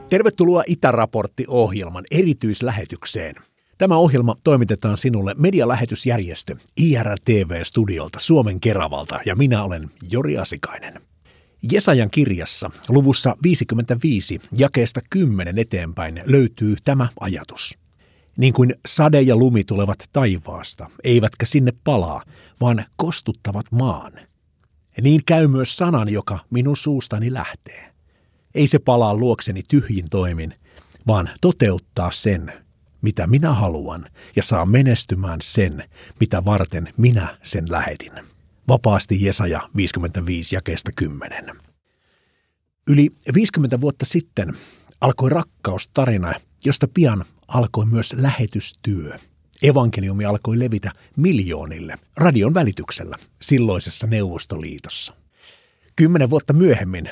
Tervetuloa Itäraportti-ohjelman erityislähetykseen. Tämä ohjelma toimitetaan sinulle medialähetysjärjestö IRTV-studiolta Suomen Keravalta ja minä olen Jori Asikainen. Jesajan kirjassa luvussa 55 jakeesta 10 eteenpäin löytyy tämä ajatus. Niin kuin sade ja lumi tulevat taivaasta, eivätkä sinne palaa, vaan kostuttavat maan. Niin käy myös sanan, joka minun suustani lähtee. Ei se palaa luokseni tyhjin toimin, vaan toteuttaa sen, mitä minä haluan, ja saa menestymään sen, mitä varten minä sen lähetin. Vapaasti Jesaja 55 jakeesta 10. Yli 50 vuotta sitten alkoi rakkaustarina, josta pian alkoi myös lähetystyö. Evankeliumi alkoi levitä miljoonille radion välityksellä silloisessa Neuvostoliitossa. 10 vuotta myöhemmin,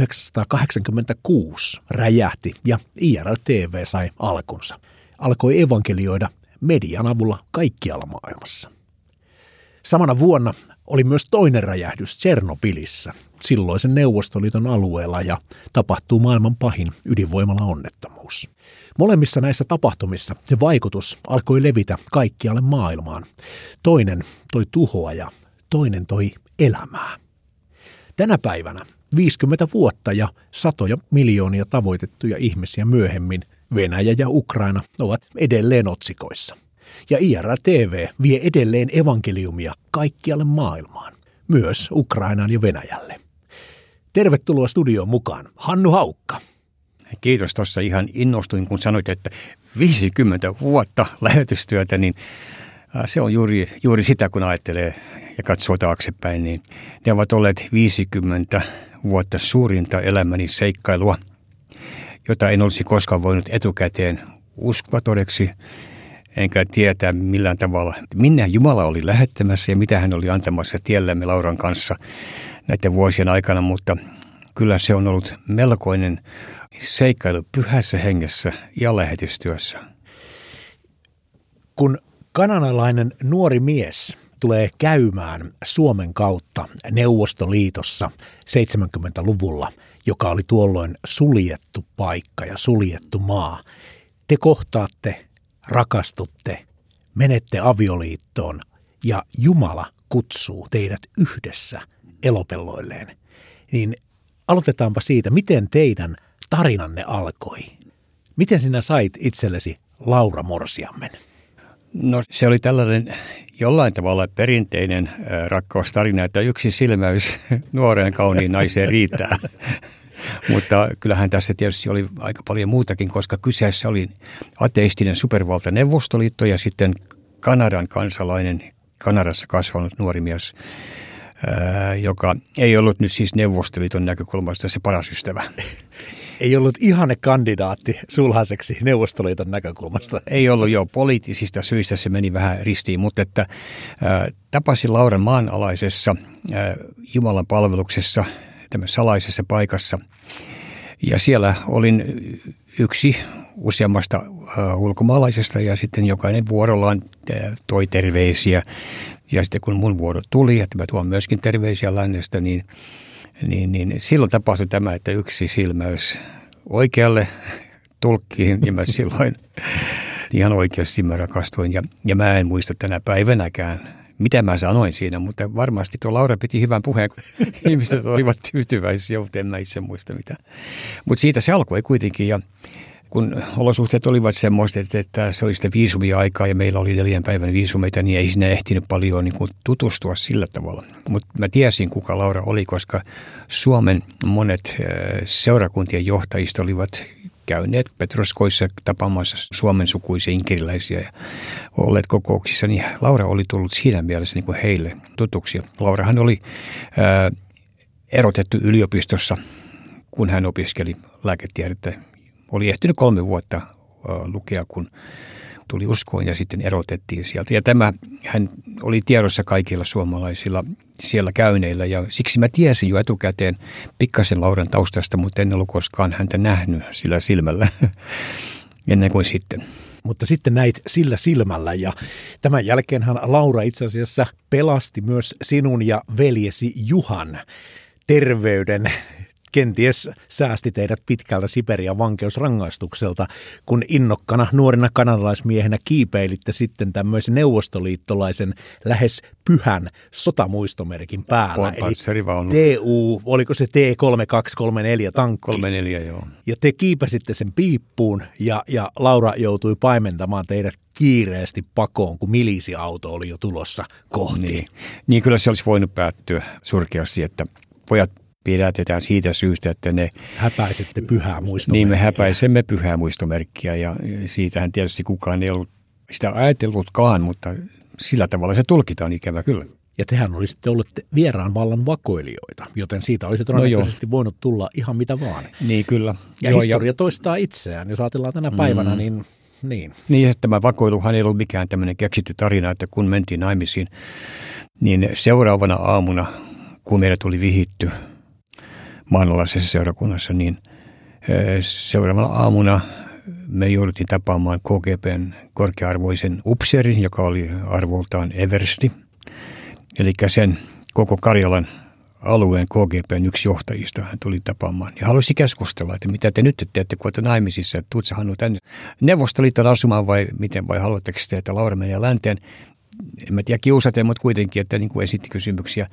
1986, räjähti ja IRTV sai alkunsa. Alkoi evankelioida median avulla kaikkialla maailmassa. Samana vuonna oli myös toinen räjähdys Tšernobylissä, silloisen Neuvostoliiton alueella, ja tapahtuu maailman pahin ydinvoimalaonnettomuus. Molemmissa näissä tapahtumissa se vaikutus alkoi levitä kaikkialle maailmaan. Toinen toi tuhoa ja toinen toi elämää. Tänä päivänä 50 vuotta ja satoja miljoonia tavoitettuja ihmisiä myöhemmin Venäjä ja Ukraina ovat edelleen otsikoissa. Ja IRTV vie edelleen evankeliumia kaikkialle maailmaan, myös Ukrainaan ja Venäjälle. Tervetuloa studioon mukaan, Hannu Haukka. Kiitos, tuossa ihan innostuin, kun sanoit, että 50 vuotta lähetystyötä, niin se on juuri sitä, kun ajattelee ja katsoo taaksepäin, niin ne ovat olleet 50 vuotta suurinta elämäni seikkailua, jota en olisi koskaan voinut etukäteen uskoa todeksi, enkä tietää millään tavalla, minne Jumala oli lähettämässä ja mitä hän oli antamassa tiellämme Lauran kanssa näiden vuosien aikana, mutta kyllä se on ollut melkoinen seikkailu pyhässä hengessä ja lähetystyössä. Kun kanadalainen nuori mies tulee käymään Suomen kautta Neuvostoliitossa 70-luvulla, joka oli tuolloin suljettu paikka ja suljettu maa, te kohtaatte, rakastutte, menette avioliittoon ja Jumala kutsuu teidät yhdessä elopelloilleen. Niin aloitetaanpa siitä, miten teidän tarinanne alkoi. Miten sinä sait itsellesi Laura morsiammen? No se oli tällainen jollain tavalla perinteinen rakkaustarina, että yksi silmäys nuoreen kauniin naiseen riittää. Mutta kyllähän tässä tietysti oli aika paljon muutakin, koska kyseessä oli ateistinen supervalta Neuvostoliitto ja sitten Kanadan kansalainen, Kanadassa kasvanut nuori mies, joka ei ollut nyt siis Neuvostoliiton näkökulmasta se paras ystävä. Ei ollut ihanne kandidaatti sulhaseksi Neuvostoliiton näkökulmasta. Ei ollut jo, poliittisista syistä se meni vähän ristiin, mutta että tapasin Lauran maanalaisessa Jumalan palveluksessa, tämmöisessä salaisessa paikassa. Ja siellä olin yksi useammasta ulkomaalaisesta ja sitten jokainen vuorollaan toi terveisiä. Ja sitten kun mun vuoro tuli, että mä tuon myöskin terveisiä lännestä, niin silloin tapahtui tämä, että yksi silmäys oikealle tulkkiin ja mä silloin ihan oikeasti mä rakastuin. Ja mä en muista tänä päivänäkään, mitä mä sanoin siinä, mutta varmasti tuo Laura piti hyvän puheen, kun ihmiset olivat tyytyväisiä, mutta en mä itse muista mitä. Mutta siitä se alkoi kuitenkin ja kun olosuhteet olivat semmoiset, että se oli sitä viisumia-aikaa ja meillä oli 4 päivän viisumeita, niin ei sinne ehtinyt paljon niin kuin tutustua sillä tavalla. Mutta mä tiesin, kuka Laura oli, koska Suomen monet seurakuntien johtajista olivat käyneet Petroskoissa tapaamassa Suomen sukuisia inkeriläisiä ja olleet kokouksissa, niin Laura oli tullut siinä mielessä niin kuin heille tutuksi. Laurahan oli erotettu yliopistossa, kun hän opiskeli lääketiedettä. Oli ehtinyt 3 vuotta lukea, kun tuli uskoon ja sitten erotettiin sieltä. Ja tämä hän oli tiedossa kaikilla suomalaisilla siellä käyneillä ja siksi mä tiesin jo etukäteen pikkasen Lauran taustasta, mutta en ollut koskaan häntä nähnyt sillä silmällä ennen kuin sitten. Mutta sitten näit sillä silmällä ja tämän jälkeenhän Laura itse asiassa pelasti myös sinun ja veljesi Juhan terveyden kenties säästi teidät pitkältä Siperian vankeusrangaistukselta, kun innokkana nuorina kanadalaismiehenä kiipeilitte sitten tämmöisen neuvostoliittolaisen lähes pyhän sotamuistomerkin päällä. Eli oliko se T-3234 tankki? 34, joo. Ja te kiipäsitte sen piippuun ja Laura joutui paimentamaan teidät kiireesti pakoon, kun milisiauto oli jo tulossa kohti. Niin kyllä se olisi voinut päättyä surkeasti, että pojat pidätetään siitä syystä, että ne... Häpäisette pyhää muistomerkkiä. Niin me häpäisemme pyhää muistomerkkiä ja siitähän tietysti kukaan ei ollut sitä ajatellutkaan, mutta sillä tavalla se tulkitaan ikävä kyllä. Ja tehän olisitte olleet vieraan vallan vakoilijoita, joten siitä olisi todennäköisesti voinut tulla ihan mitä vaan. Niin kyllä. Ja historia toistaa itseään, jos ajatellaan tänä päivänä, niin... Niin, että tämä vakoiluhan ei ollut mikään tämmöinen keksitty tarina, että kun mentiin naimisiin, niin seuraavana aamuna, kun meidät tuli vihitty maanalaisessa seurakunnassa, niin seuraavana aamuna me jouduttiin tapaamaan KGB:n korkea-arvoisen upseerin, joka oli arvoltaan eversti, eli sen koko Karjalan alueen KGB:n yksi johtajista hän tuli tapaamaan ja halusi keskustella, että mitä te nyt teette, kun olette naimisissa, että tuut sä Hannu tänne Neuvostoliittoon asumaan vai miten, vai haluatteko te, että Laura menee länteen. En mä tiedä kiusaten, mutta kuitenkin, että niin kuin esitti kysymyksiä.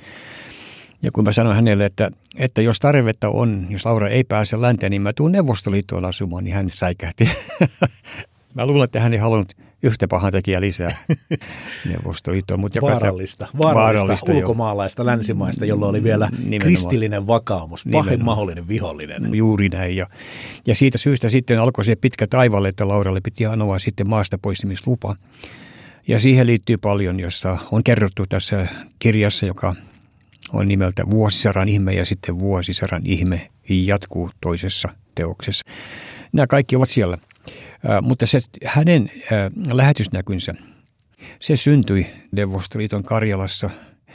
Ja kun mä sanoin hänelle, että jos tarvetta on, jos Laura ei pääse länteen, niin mä tuun Neuvostoliittoon asumaan, niin hän säikähti. Mä luulen, että hän ei halunnut yhtä pahan tekijä lisää Neuvostoliittoon. Mutta vaarallista ulkomaalaista, länsimaista, jolla oli vielä kristillinen vakaumus, pahin mahdollinen vihollinen. Juuri näin. Ja siitä syystä sitten alkoi se pitkä taivalle, että Lauralle piti anoa sitten maasta poistumislupa. Ja siihen liittyy paljon, josta on kerrottu tässä kirjassa, joka on nimeltä Vuosisadan ihme ja sitten Vuosisadan ihme jatkuu toisessa teoksessa. Nämä kaikki ovat siellä. Mutta se hänen lähetysnäkynsä, se syntyi Neuvostoliiton Karjalassa.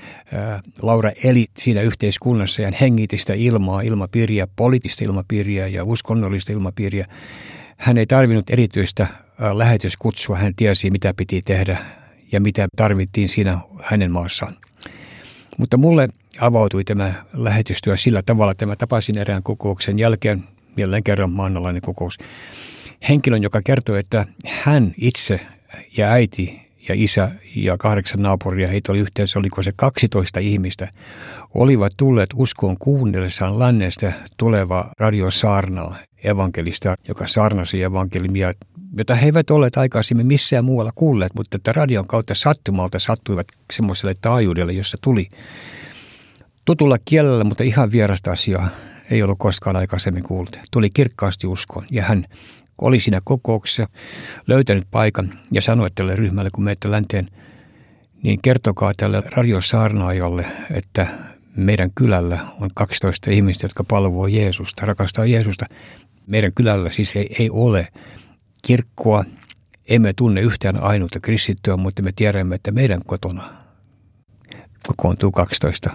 Laura eli siinä yhteiskunnassa ja hän hengitti sitä ilmapiiriä, poliittista ilmapiiriä ja uskonnollista ilmapiiriä. Hän ei tarvinnut erityistä lähetyskutsua, hän tiesi mitä piti tehdä ja mitä tarvittiin siinä hänen maassaan. Mutta mulle avautui tämä lähetystyö sillä tavalla, että mä tapasin erään kokouksen jälkeen, jälleen kerran maanalainen kokous, henkilön, joka kertoi, että hän itse ja äiti ja isä ja 8 naapuria, heitä oli yhteensä, oliko se 12 ihmistä, olivat tulleet uskoon kuunnellessaan lännestä tuleva radiosaarnaa evankelista, joka saarnasi evankelimia, jota he eivät olleet aikaisemmin missään muualla kuulleet, mutta että radion kautta sattumalta sattuivat semmoiselle taajuudelle, jossa tuli tutulla kielellä, mutta ihan vierasta asiaa ei ollut koskaan aikaisemmin kuullut. Tuli kirkkaasti uskoon ja hän oli siinä kokouksessa löytänyt paikan ja sanoi tälle ryhmälle, kun menette länteen, niin kertokaa tälle radiosaarnaajalle, että meidän kylällä on 12 ihmistä, jotka palvoo Jeesusta, rakastaa Jeesusta. Meidän kylällä siis ei ole kirkkoa, emme tunne yhtään ainutta kristittyä, mutta me tiedämme, että meidän kotona kokoontuu 12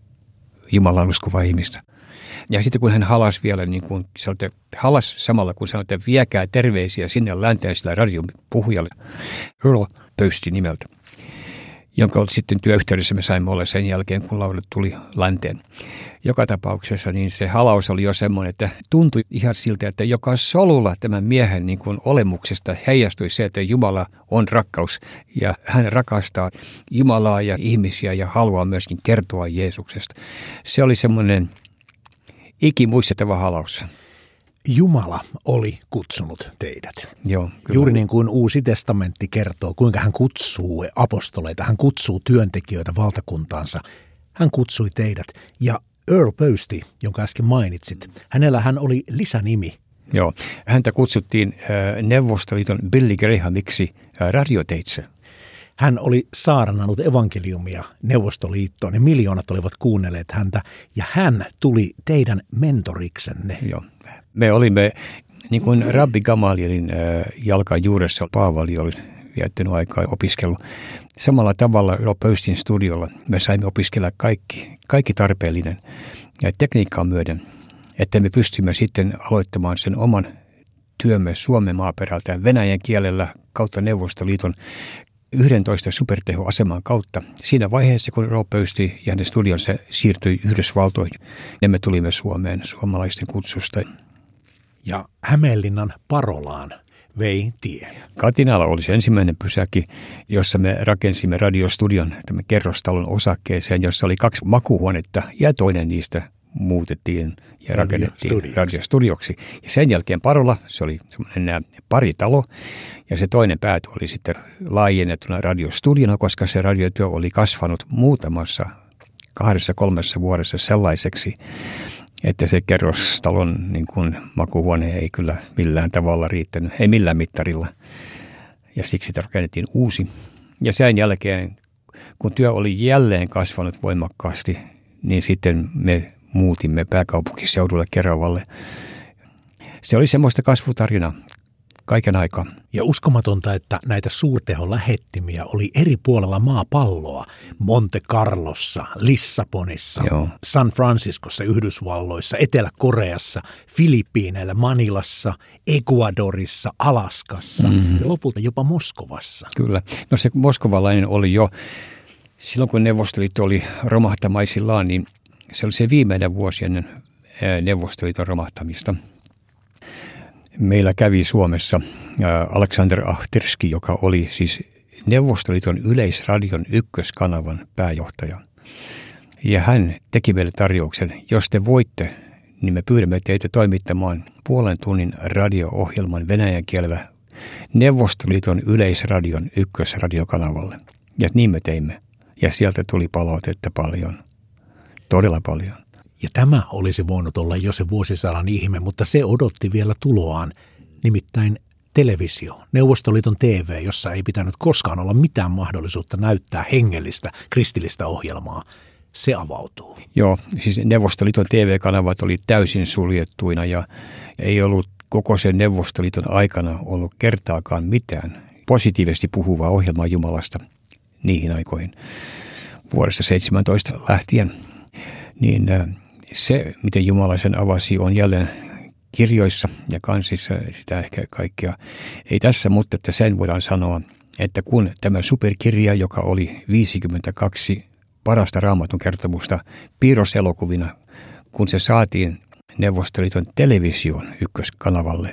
Jumalan uskovaa ihmistä. Ja sitten kun hän halasi vielä, niin kuin sanoitte, halasi samalla kun sanoitte, että viekää terveisiä sinne länteen sillä radiopuhujalle, Earl Pöysti nimeltä, jonka sitten työyhteydessä me saimme olla sen jälkeen, kun Laura tuli länteen. Joka tapauksessa niin se halaus oli jo semmoinen, että tuntui ihan siltä, että joka solulla tämän miehen niin kuin olemuksesta heijastui se, että Jumala on rakkaus ja hän rakastaa Jumalaa ja ihmisiä ja haluaa myöskin kertoa Jeesuksesta. Se oli semmoinen ikimuistettava halaus. Jumala oli kutsunut teidät. Joo, kyllä. Juuri niin kuin Uusi testamentti kertoo, kuinka hän kutsuu apostoleita, hän kutsuu työntekijöitä valtakuntaansa. Hän kutsui teidät. Ja Earl Pöysti, jonka äsken mainitsit, hänellä hän oli lisänimi. Joo, häntä kutsuttiin Neuvostoliiton Billy Grahamiksi radioteitse. Hän oli saarnannut evankeliumia Neuvostoliittoon ja miljoonat olivat kuunnelleet häntä ja hän tuli teidän mentoriksenne. Joo. Me olimme niin kuin Rabbi Gamalielin jalkan juuressa. Paavali oli viettänyt aikaa ja opiskellut. Samalla tavalla Pöystin studiolla me saimme opiskella kaikki tarpeellinen ja tekniikkaa myöden, että me pystymme sitten aloittamaan sen oman työmme Suomen maaperältä Venäjän kielellä kautta Neuvostoliiton 11 supertehoaseman kautta. Siinä vaiheessa, kun Rob Pöysti ja hänen studionsa siirtyi Yhdysvaltoihin, ja me tulimme Suomeen suomalaisten kutsusta. Ja Hämeenlinnan Parolaan vei tie. Katinalla oli se ensimmäinen pysäki, jossa me rakensimme radiostudion tämän kerrostalon osakkeeseen, jossa oli 2 makuuhuonetta ja toinen niistä muutettiin ja rakennettiin radiostudioksi. Ja sen jälkeen Parola, se oli semmoinen paritalo ja se toinen pääty oli sitten laajennettuna radiostudiona, koska se radiotyö oli kasvanut muutamassa 2-3 vuodessa sellaiseksi, että se kerrostalon niin kuin makuuhuone ei kyllä millään tavalla riittänyt, ei millään mittarilla. Ja siksi rakennettiin uusi. Ja sen jälkeen, kun työ oli jälleen kasvanut voimakkaasti, niin sitten me muutimme pääkaupunkiseudulle Keravalle. Se oli semmoista kasvutarinaa kaiken aikaa. Ja uskomatonta, että näitä suurteholähettimiä oli eri puolella maapalloa. Monte Carlossa, Lissabonissa, San Franciscossa Yhdysvalloissa, Etelä-Koreassa, Filippiineillä, Manilassa, Ecuadorissa, Alaskassa ja lopulta jopa Moskovassa. Kyllä. No se moskovalainen oli jo, silloin kun Neuvostoliitto oli romahtamaisillaan, niin se oli se viimeinen vuosi ennen Neuvostoliiton romahtamista. Meillä kävi Suomessa Aleksander Ahterski, joka oli siis Neuvostoliiton yleisradion ykköskanavan pääjohtaja. Ja hän teki meille tarjouksen, jos te voitte, niin me pyydämme teitä toimittamaan 0,5 tunnin radio-ohjelman venäjän kielellä Neuvostoliiton yleisradion ykkösradiokanavalle. Ja niin me teimme. Ja sieltä tuli palautetta paljon, todella paljon. Ja tämä olisi voinut olla jo se vuosisadan ihme, mutta se odotti vielä tuloaan, nimittäin televisio, Neuvostoliiton TV, jossa ei pitänyt koskaan olla mitään mahdollisuutta näyttää hengellistä, kristillistä ohjelmaa. Se avautuu. Joo, siis Neuvostoliiton TV-kanavat oli täysin suljettuina ja ei ollut koko sen Neuvostoliiton aikana ollut kertaakaan mitään positiivisesti puhuvaa ohjelmaa Jumalasta niihin aikoihin vuodesta 17 lähtien. Niin se, miten Jumala sen avasi, on jälleen kirjoissa ja kansissa, sitä ehkä kaikkea ei tässä, mutta että sen voidaan sanoa, että kun tämä superkirja, joka oli 52 parasta Raamatun kertomusta piirroselokuvina, kun se saatiin Neuvostoliiton television ykköskanavalle,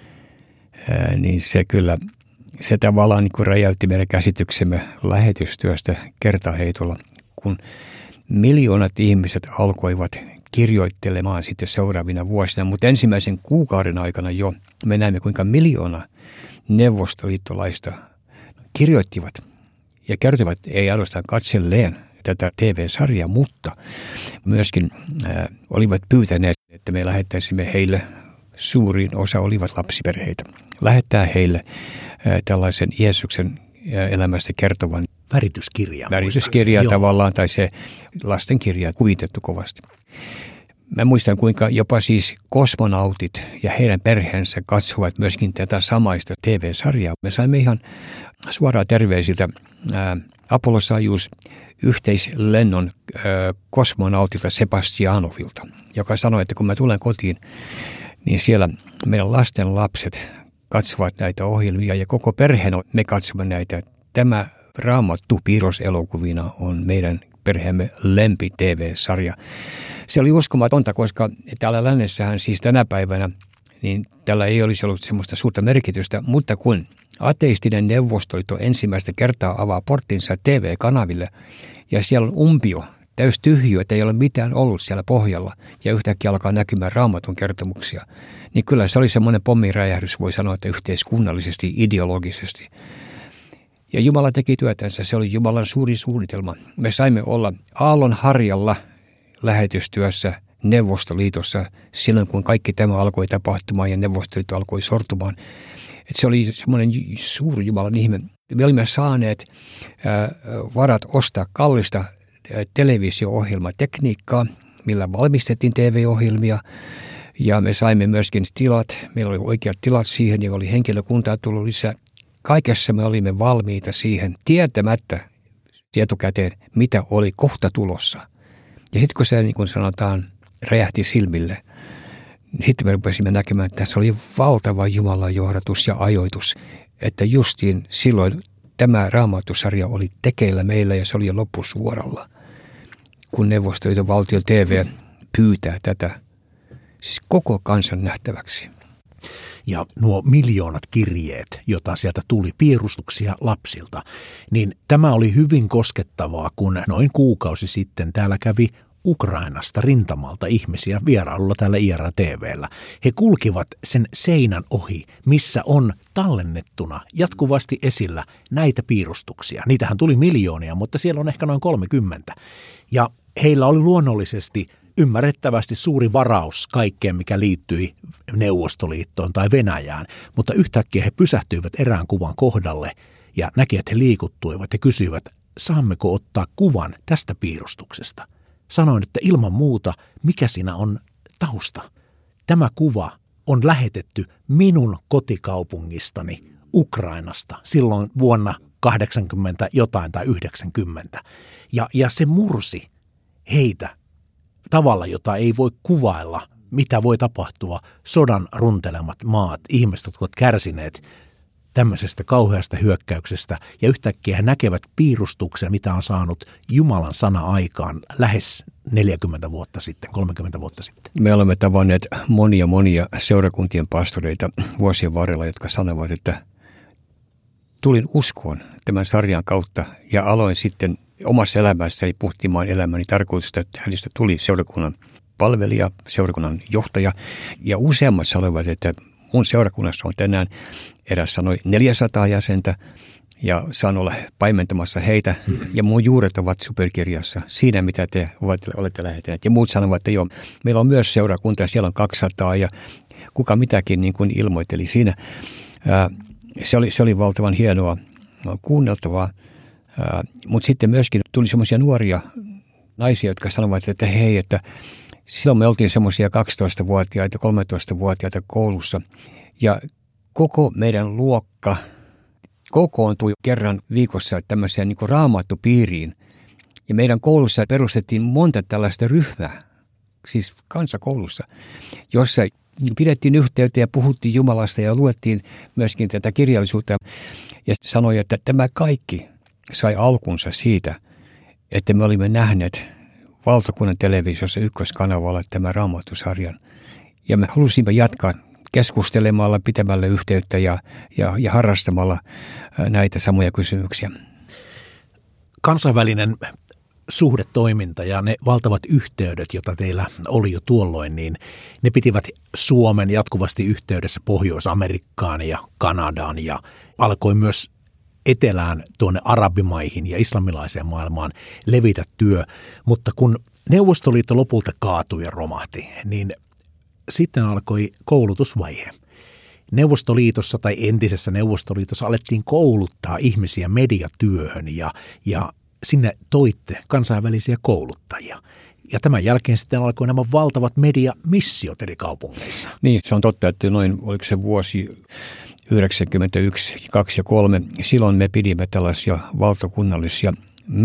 niin se kyllä, se tavallaan niin kuin räjäytti meidän käsityksemme lähetystyöstä kertaheitolla, kun miljoonat ihmiset alkoivat kirjoittelemaan sitten seuraavina vuosina, mutta ensimmäisen kuukauden aikana jo me näimme, kuinka 1 miljoona neuvostoliittolaista kirjoittivat ja kertovat, ei ainoastaan katselleen tätä TV-sarjaa, mutta myöskin olivat pyytäneet, että me lähettäisimme heille, suurin osa olivat lapsiperheitä, lähettää heille tällaisen Jeesuksen elämästä kertovan värityskirja tavallaan, tai se lastenkirja kuvitettu kovasti. Mä muistan, kuinka jopa siis kosmonautit ja heidän perheensä katsovat myöskin tätä samaista TV-sarjaa. Me saimme ihan suoraan terveisiltä Apollo-Soyuz yhteislennon kosmonautilta Sebastianovilta, joka sanoi, että kun mä tulen kotiin, niin siellä meidän lasten lapset katsovat näitä ohjelmia ja koko perheen me katsomme näitä. Tämä Raamattu piirroselokuvina on meidän perheemme lempi TV-sarja. Se oli uskomatonta, koska täällä lännessähän siis tänä päivänä niin tällä ei olisi ollut semmoista suurta merkitystä, mutta kun ateistinen Neuvostoliitto ensimmäistä kertaa avaa porttinsa TV-kanaville ja siellä on umpio, täys tyhjö, että ei ole mitään ollut siellä pohjalla ja yhtäkkiä alkaa näkymään Raamatun kertomuksia, niin kyllä se oli semmoinen pommiräjähdys, voi sanoa, että yhteiskunnallisesti, ideologisesti. Ja Jumala teki työtänsä, se oli Jumalan suuri suunnitelma. Me saimme olla aallonharjalla lähetystyössä Neuvostoliitossa silloin, kun kaikki tämä alkoi tapahtumaan ja Neuvostoliitto alkoi sortumaan. Et se oli semmoinen suuri Jumalan ihme. Me olimme saaneet varat ostaa kallista televisio-ohjelmatekniikkaa, millä valmistettiin TV-ohjelmia. Ja me saimme myöskin tilat, meillä oli oikeat tilat siihen ja oli henkilökuntaa tullut lisää. Kaikessa me olimme valmiita siihen tietämättä etukäteen, mitä oli kohta tulossa. Ja sitten kun se, niin kuin sanotaan, räjähti silmille, niin sitten me rupesimme näkemään, että tässä oli valtava Jumalan johdatus ja ajoitus, että justiin silloin tämä Raamattusarja oli tekeillä meillä ja se oli jo loppusuoralla, kun Neuvostoliiton valtio TV pyytää tätä siis koko kansan nähtäväksi. Ja nuo miljoonat kirjeet, joita sieltä tuli, piirustuksia lapsilta, niin tämä oli hyvin koskettavaa, kun noin kuukausi sitten täällä kävi Ukrainasta rintamalta ihmisiä vierailulla täällä IRA-TV:llä. He kulkivat sen seinän ohi, missä on tallennettuna jatkuvasti esillä näitä piirustuksia. Niitähän tuli miljoonia, mutta siellä on ehkä noin 30. Ja heillä oli luonnollisesti ymmärrettävästi suuri varaus kaikkeen, mikä liittyi Neuvostoliittoon tai Venäjään, mutta yhtäkkiä he pysähtyivät erään kuvan kohdalle ja näkivät, että he liikuttuivat ja kysyivät, saammeko ottaa kuvan tästä piirustuksesta. Sanoin, että ilman muuta, mikä siinä on tausta. Tämä kuva on lähetetty minun kotikaupungistani Ukrainasta silloin vuonna 80 jotain tai 90. Ja se mursi heitä tavalla, jota ei voi kuvailla, mitä voi tapahtua sodan runtelemat maat, ihmiset, jotka ovat kärsineet tämmöisestä kauheasta hyökkäyksestä, ja yhtäkkiä he näkevät piirustuksen, mitä on saanut Jumalan sana aikaan lähes 40 vuotta sitten, 30 vuotta sitten. Me olemme tavanneet monia seurakuntien pastoreita vuosien varrella, jotka sanovat, että tulin uskoon tämän sarjan kautta ja aloin sitten omassa elämässäni puhtimaan elämäni tarkoitusta, että hänestä tuli seurakunnan palvelija, seurakunnan johtaja, ja useammat sanoivat, että mun seurakunnassa on tänään, eräs sanoi 400 jäsentä, ja saan olla paimentamassa heitä, ja mun juuret ovat superkirjassa siinä, mitä te olette lähettäneet. Ja muut sanovat, että joo, meillä on myös seurakunta, ja siellä on 200, ja kuka mitäkin niin kuin ilmoitteli siinä. Se oli valtavan hienoa, kuunneltavaa, mutta sitten myöskin tuli semmoisia nuoria naisia, jotka sanovat, että hei, että silloin me oltiin semmoisia 12-vuotiaita, 13-vuotiaita koulussa, ja koko meidän luokka kokoontui kerran viikossa tämmöiseen niin kuin raamattupiiriin. Ja meidän koulussa perustettiin monta tällaista ryhmää, siis kansakoulussa, jossa pidettiin yhteyttä ja puhuttiin Jumalasta ja luettiin myöskin tätä kirjallisuutta. Ja sanoi, että tämä kaikki sai alkunsa siitä, että me olimme nähneet valtakunnan televisiossa ykköskanavalla tämän Raamattusarjan. Ja me halusimme jatkaa keskustelemalla, pitämällä yhteyttä ja harrastamalla näitä samoja kysymyksiä. Kansainvälinen suhdetoiminta ja ne valtavat yhteydet, joita teillä oli jo tuolloin, niin ne pitivät Suomen jatkuvasti yhteydessä Pohjois-Amerikkaan ja Kanadaan ja alkoi myös etelään tuonne arabimaihin ja islamilaiseen maailmaan levitä työ. Mutta kun Neuvostoliitto lopulta kaatui ja romahti, niin sitten alkoi koulutusvaihe. Neuvostoliitossa tai entisessä Neuvostoliitossa alettiin kouluttaa ihmisiä mediatyöhön ja sinne toitte kansainvälisiä kouluttajia. Ja tämän jälkeen sitten alkoi nämä valtavat mediamissiot eri kaupungeissa. Niin, se on totta, että oliko se vuosi 91, 2 ja 3, silloin me pidimme tällaisia valtakunnallisia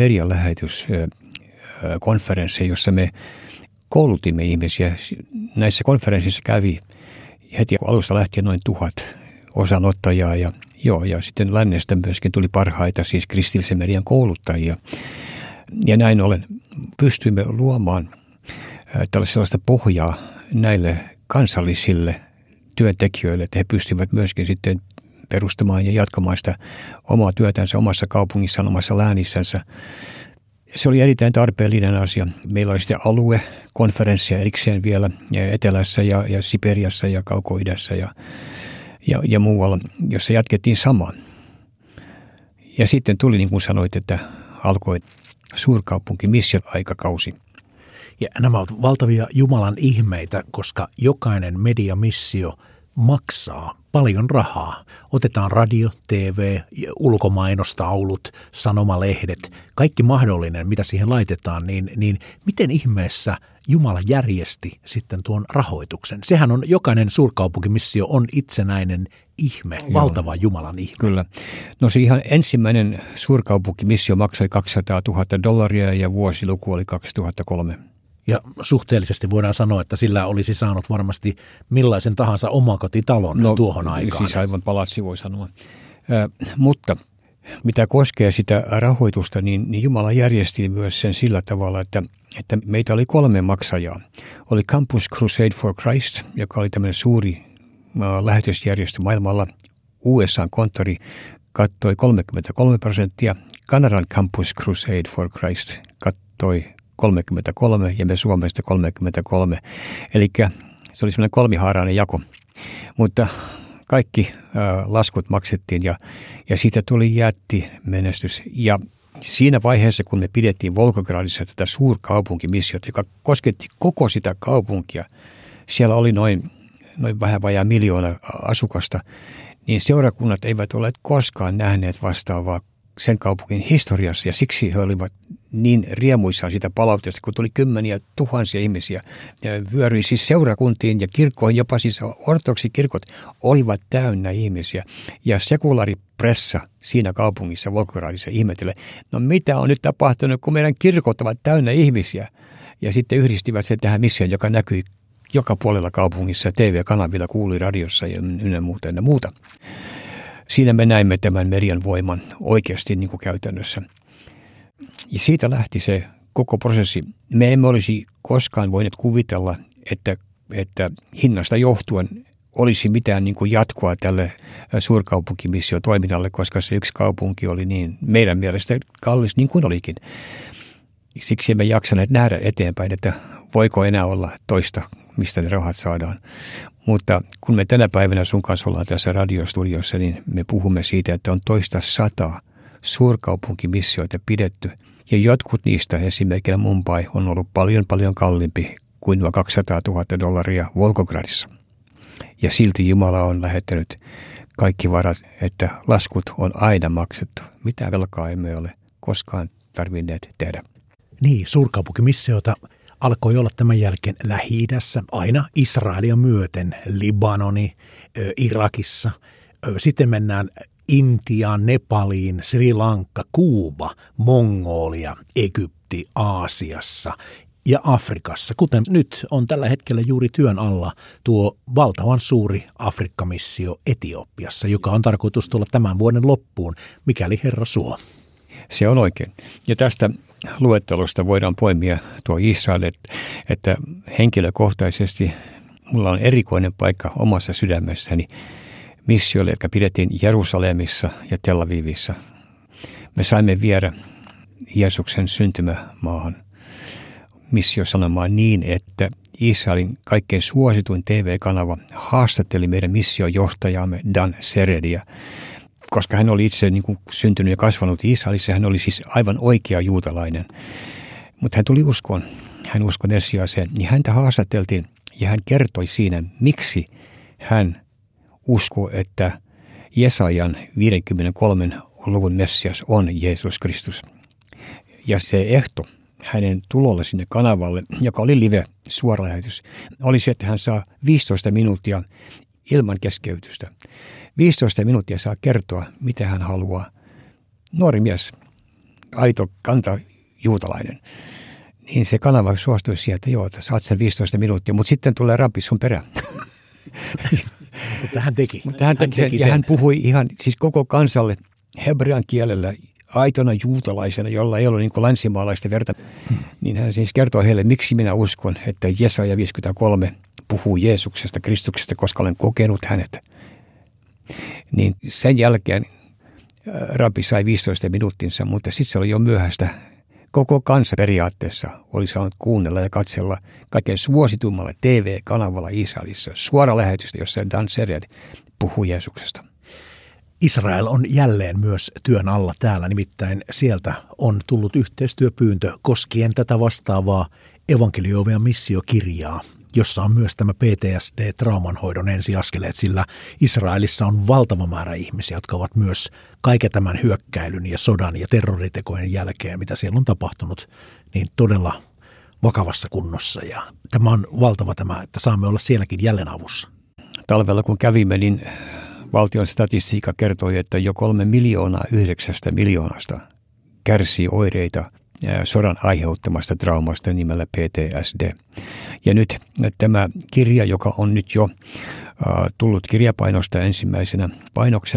medialähetyskonferensseja, jossa me koulutimme ihmisiä. Näissä konferenssissa kävi heti alusta lähtien noin 1000 osanottajaa ja sitten lännestä myöskin tuli parhaita, siis kristillisen median kouluttajia. Ja näin ollen pystyimme luomaan sellaista pohjaa näille kansallisille työntekijöille, että he pystyvät myöskin sitten perustamaan ja jatkamaan sitä omaa työtänsä omassa kaupungissaan, omassa läänissänsä. Se oli erittäin tarpeellinen asia. Meillä oli sitten aluekonferenssia erikseen vielä Etelässä ja Siperiassa ja Kauko-idässä ja muualla, jossa jatkettiin samaa. Ja sitten tuli, niin kuin sanoit, että alkoi suurkaupunkimission-aikakausi. Ja nämä ovat valtavia Jumalan ihmeitä, koska jokainen mediamissio maksaa paljon rahaa. Otetaan radio, TV, ulkomainostaulut, sanomalehdet, kaikki mahdollinen, mitä siihen laitetaan, niin miten ihmeessä Jumala järjesti sitten tuon rahoituksen? Sehän on, jokainen suurkaupunkimissio on itsenäinen ihme, valtava Jumalan ihme. Kyllä. No se ihan ensimmäinen suurkaupunkimissio maksoi $200,000 ja vuosiluku oli 2003. Ja suhteellisesti voidaan sanoa, että sillä olisi saanut varmasti millaisen tahansa omakotitalon tuohon aikaan. Siis aivan palatsi voi sanoa. Mutta Mitä koskee sitä rahoitusta, niin Jumala järjesti myös sen sillä tavalla, että meitä oli 3 maksajaa. Oli Campus Crusade for Christ, joka oli tämmöinen suuri lähetysjärjestö maailmalla. USA-konttori kattoi 33%, Kanadan Campus Crusade for Christ kattoi 33% ja me Suomesta 33%. Eli se oli semmoinen kolmihaarainen jako. Mutta kaikki laskut maksettiin ja siitä tuli jättimenestys. Ja siinä vaiheessa, kun me pidettiin Volgogradissa tätä suurkaupunkimissiota, joka kosketti koko sitä kaupunkia, siellä oli noin vähän vajaa 1 miljoona asukasta, niin seurakunnat eivät ole koskaan nähneet vastaavaa sen kaupungin historiassa, ja siksi he olivat niin riemuissaan sitä palautteesta, kun tuli kymmeniä tuhansia ihmisiä. Ja vyöryi siis seurakuntiin ja kirkkoihin, jopa siis ortodoksikirkot olivat täynnä ihmisiä. Ja sekulaaripressa siinä kaupungissa, Volgogradissa, ihmettelee, no mitä on nyt tapahtunut, kun meidän kirkot ovat täynnä ihmisiä. Ja sitten yhdistivät sen tähän missioon, joka näkyi joka puolella kaupungissa, TV-kanavilla, kuului radiossa ja ynnä muuta. Siinä me näimme tämän median voiman oikeasti niin kuin käytännössä. Ja siitä lähti se koko prosessi. Me emme olisi koskaan voineet kuvitella, että hinnasta johtuen olisi mitään niin kuin jatkoa tälle suurkaupunkimissiotoiminnalle, koska se yksi kaupunki oli niin meidän mielestä kallis niin kuin olikin. Siksi emme jaksaneet nähdä eteenpäin, että voiko enää olla toista, mistä ne rahat saadaan. Mutta kun me tänä päivänä sun kanssa ollaan tässä radiostudiossa, niin me puhumme siitä, että on 200 suurkaupunkimissioita pidetty. Ja jotkut niistä, esimerkiksi Mumbai, on ollut paljon kalliimpi kuin nuo $200,000 Volgogradissa. Ja silti Jumala on lähettänyt kaikki varat, että laskut on aina maksettu. Mitä velkaa emme ole koskaan tarvinneet tehdä. Niin, suurkaupunkimissioita alkoi olla tämän jälkeen Lähi-idässä, aina Israelia myöten, Libanoni, Irakissa. Sitten mennään Intiaan, Nepaliin, Sri Lanka, Kuuba, Mongolia, Egypti, Aasiassa ja Afrikassa. Kuten nyt on tällä hetkellä juuri työn alla tuo valtavan suuri Afrikkamissio Etiopiassa, joka on tarkoitus tulla tämän vuoden loppuun, mikäli Herra suo. Se on oikein. Ja tästä luettelosta voidaan poimia tuo Israel, että henkilökohtaisesti mulla on erikoinen paikka omassa sydämessäni missioille, jotka pidettiin Jerusalemissa ja Tel Avivissa. Me saimme viedä Jeesuksen syntymämaahan missiosanomaan niin, että Israelin kaikkein suosituin TV-kanava haastatteli meidän missiojohtajaamme Dan Seredia, koska hän oli itse niin kuin syntynyt ja kasvanut Israelissa, hän oli siis aivan oikea juutalainen. Mutta hän tuli uskoon, hän uskoi Messiaaseen, niin häntä haastateltiin ja hän kertoi siinä, miksi hän uskoi, että Jesajan 53 luvun Messias on Jeesus Kristus. Ja se ehto hänen tulolla sinne kanavalle, joka oli live suoralähetys, oli se, että hän saa 15 minuuttia ilman keskeytystä. 15 minuuttia saa kertoa, mitä hän haluaa. Nuori mies, aito kanta juutalainen. Niin se kanava suostui siihen, että joo, että saat sen 15 minuuttia, mutta sitten tulee rabbi sun perään. Mutta hän teki. sen. Ja hän puhui ihan siis koko kansalle hebrean kielellä aitona juutalaisena, jolla ei ollut niin kuin länsimaalaista verta. Niin hän siis kertoo heille, miksi minä uskon, että Jesaja 53 puhuu Jeesuksesta, Kristuksesta, koska olen kokenut hänet. Niin sen jälkeen rabbi sai 15 minuuttinsa, mutta sitten se oli jo myöhäistä. Koko kansa periaatteessa oli saanut kuunnella ja katsella kaikkein suositummalla TV-kanavalla Israelissa suora lähetystä, jossa Dan Sered puhuu Jeesuksesta. Israel on jälleen myös työn alla täällä, nimittäin sieltä on tullut yhteistyöpyyntö koskien tätä vastaavaa evankelioivan missiokirjaa, jossa on myös tämä PTSD-traumanhoidon ensiaskeleet, sillä Israelissa on valtava määrä ihmisiä, jotka ovat myös kaiken tämän hyökkäilyn ja sodan ja terroritekojen jälkeen, mitä siellä on tapahtunut, niin todella vakavassa kunnossa. Ja tämä on valtava että saamme olla sielläkin jälleen avussa. Talvella kun kävimme, niin valtion statistiikka kertoi, että jo 3,9 miljoonasta kärsii oireita sodan aiheuttamasta traumasta nimellä PTSD. Ja nyt tämä kirja, joka on nyt jo tullut kirjapainosta ensimmäisenä painoksena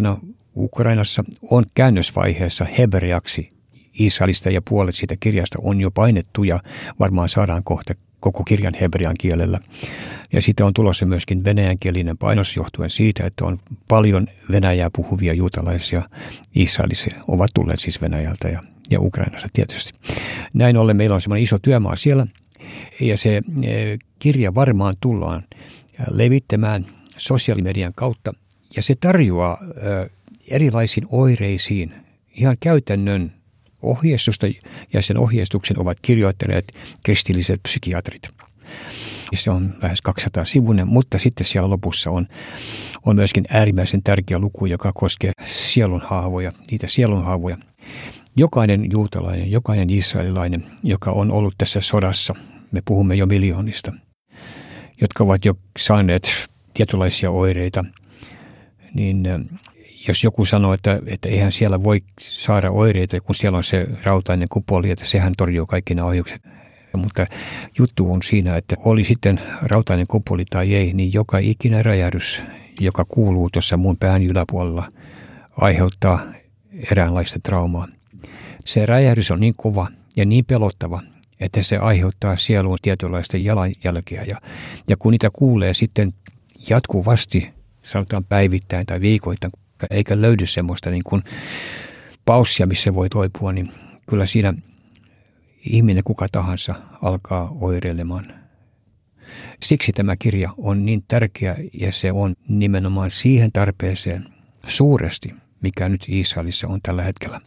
Ukrainassa on käännösvaiheessa hebreaksi Israelista ja puolet siitä kirjasta on jo painettu ja varmaan saadaan kohta koko kirjan hebrean kielellä. Ja siitä on tulossa myöskin venäjänkielinen painos johtuen siitä, että on paljon venäjää puhuvia juutalaisia Israelissa. Ovat tulleet siis Venäjältä ja Ukrainasta tietysti. Näin ollen meillä on semmoinen iso työmaa siellä ja se kirja varmaan tullaan levittämään sosiaalimedian kautta ja se tarjoaa erilaisiin oireisiin ihan käytännön ohjeistusta ja sen ohjeistuksen ovat kirjoittaneet kristilliset psykiatrit. Se on lähes 200 sivuinen, mutta sitten siellä lopussa on myöskin äärimmäisen tärkeä luku, joka koskee sielunhaavoja, niitä sielunhaavoja. Jokainen juutalainen, jokainen israelilainen, joka on ollut tässä sodassa, me puhumme jo miljoonista, jotka ovat jo saaneet tietynlaisia oireita, niin jos joku sanoo, että eihän siellä voi saada oireita, kun siellä on se rautainen kupoli, että sehän torjuu kaikki nämä ohjukset. Mutta juttu on siinä, että oli sitten rautainen kupoli tai ei, niin joka ikinen räjähdys, joka kuuluu tuossa mun pään yläpuolella, aiheuttaa eräänlaista traumaa. Se räjähdys on niin kova ja niin pelottava, että se aiheuttaa sieluun tietynlaista jalanjälkeä. Ja kun niitä kuulee sitten jatkuvasti, sanotaan päivittäin tai viikoittain, eikä löydy semmoista niin kuin paussia, missä voi toipua, niin kyllä siinä ihminen kuka tahansa alkaa oireilemaan. Siksi tämä kirja on niin tärkeä ja se on nimenomaan siihen tarpeeseen suuresti, mikä nyt Israelissa on tällä hetkellä.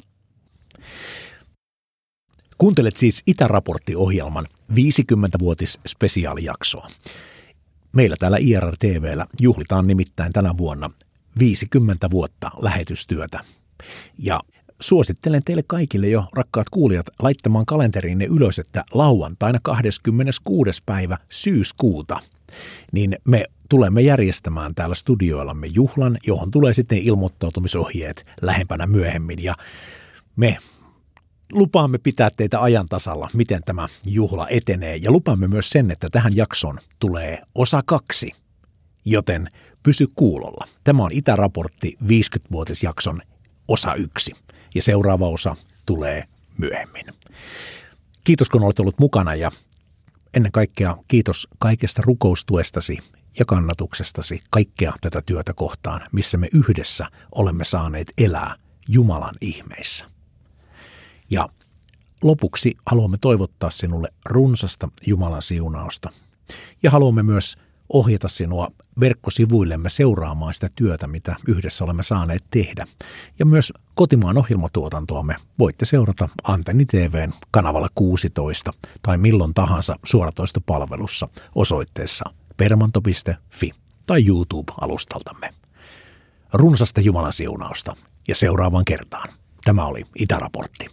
Kuuntelet siis Itäraportti-ohjelman 50-vuotis-spesiaalijaksoa. Meillä täällä IRR-TV:llä juhlitaan nimittäin tänä vuonna 50 vuotta lähetystyötä. Ja suosittelen teille kaikille jo, rakkaat kuulijat, laittamaan kalenteriinne ylös, että lauantaina 26. päivä syyskuuta, niin me tulemme järjestämään täällä studioillamme juhlan, johon tulee sitten ilmoittautumisohjeet lähempänä myöhemmin. Ja me lupaamme pitää teitä ajan tasalla, miten tämä juhla etenee. Ja lupaamme myös sen, että tähän jaksoon tulee osa 2, joten pysy kuulolla. Tämä on Itäraportti 50-vuotisjakson osa 1 ja seuraava osa tulee myöhemmin. Kiitos kun olet ollut mukana ja ennen kaikkea kiitos kaikesta rukoustuestasi ja kannatuksestasi kaikkea tätä työtä kohtaan, missä me yhdessä olemme saaneet elää Jumalan ihmeissä. Ja lopuksi haluamme toivottaa sinulle runsasta Jumalan siunausta ja haluamme myös ohjata sinua verkkosivuillemme seuraamaan sitä työtä, mitä yhdessä olemme saaneet tehdä. Ja myös kotimaan ohjelmatuotantoamme voitte seurata Antenni TV:n kanavalla 16 tai milloin tahansa suoratoistopalvelussa osoitteessa permanto.fi tai YouTube-alustaltamme. Runsasta Jumalan siunausta ja seuraavaan kertaan. Tämä oli Itäraportti.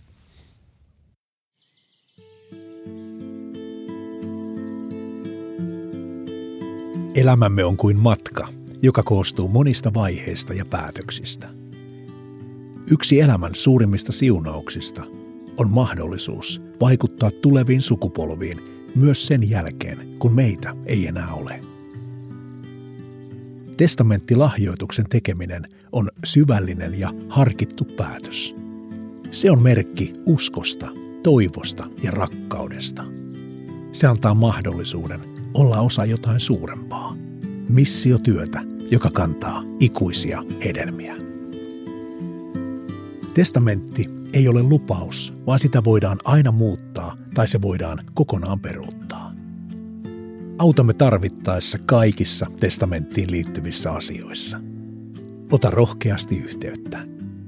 Elämämme on kuin matka, joka koostuu monista vaiheista ja päätöksistä. Yksi elämän suurimmista siunauksista on mahdollisuus vaikuttaa tuleviin sukupolviin myös sen jälkeen, kun meitä ei enää ole. Testamenttilahjoituksen tekeminen on syvällinen ja harkittu päätös. Se on merkki uskosta, toivosta ja rakkaudesta. Se antaa mahdollisuuden olla osa jotain suurempaa. Missiotyötä, joka kantaa ikuisia hedelmiä. Testamentti ei ole lupaus, vaan sitä voidaan aina muuttaa tai se voidaan kokonaan peruuttaa. Autamme tarvittaessa kaikissa testamenttiin liittyvissä asioissa. Ota rohkeasti yhteyttä.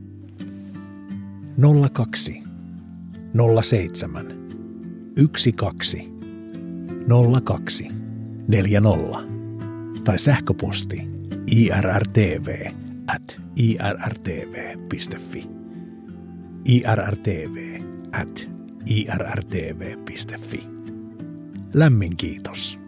02 07 12 02 40 tai sähköposti irrtv@irrtv.fi irrtv@irrtv.fi. Lämmin kiitos.